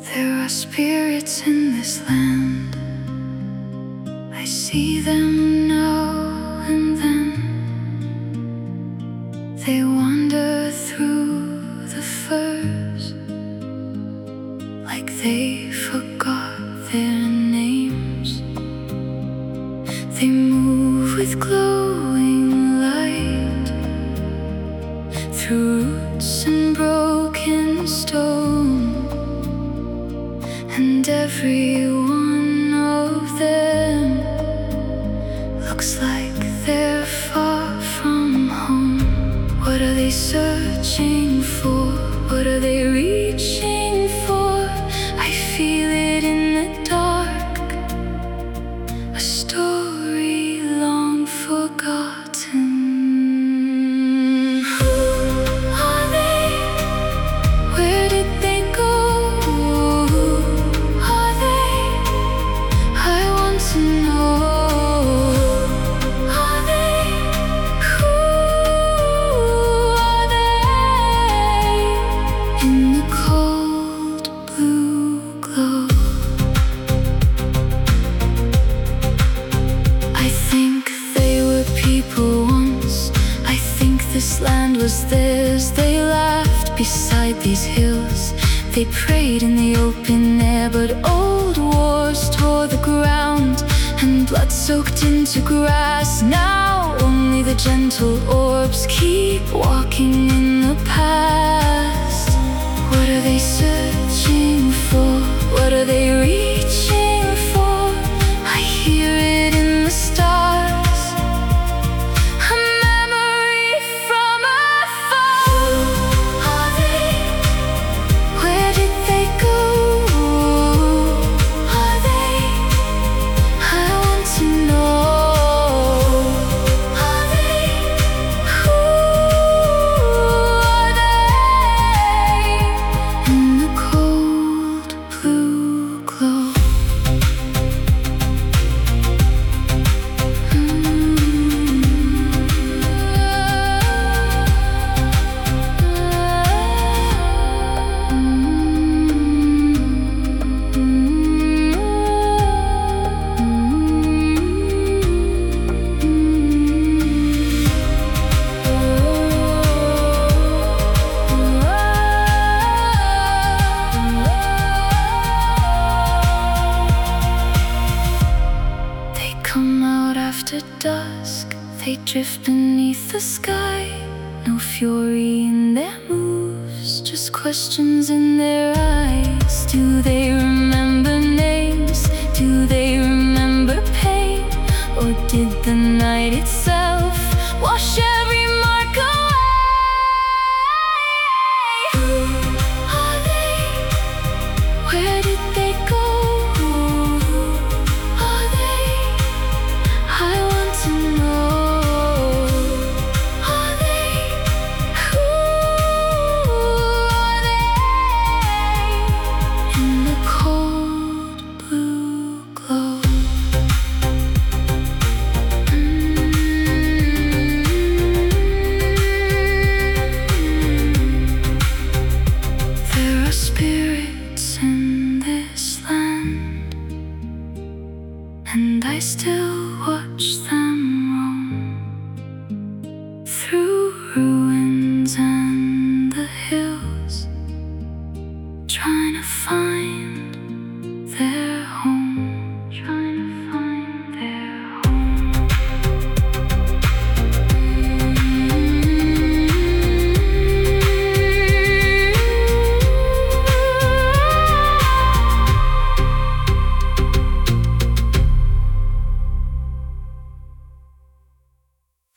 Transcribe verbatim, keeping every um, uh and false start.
There are spirits in this land. I see them now and then. They wander through the firs like they forgot their names. They move with glowing light through roots and broken stone, and every one of them looks like they're far from home. What are they searching for? What are they reaching for? I feel it in the dark, a story long forgotten. Who are they? Where did they go? Who are they? I want to know. Are they? Who are they? In the cold blue glow, I think they were people once. I think this land was theirs. They laughed beside these hills. They prayed in the open air, but old wars tore the ground, and blood soaked into grass. Now only the gentle orbs keep walking in the past. What are they searching for? What are they reaching for? I hear it in the stars, a memory from afar. Who are they? Where did they go? Are they? I want to know. Are they? Who are they? In the cold blue glow. They come out after dusk. They drift beneath the sky. No fury in their moves, just questions in their eyes. Do they remember names? Do they remember pain? Or did the night itself wash every mark away? Who are they? Where did they go? Who are they? I want to know. Are they? Who are they? In the cold blue glow. There are spirits in this land, and I still watch them roam through ruins and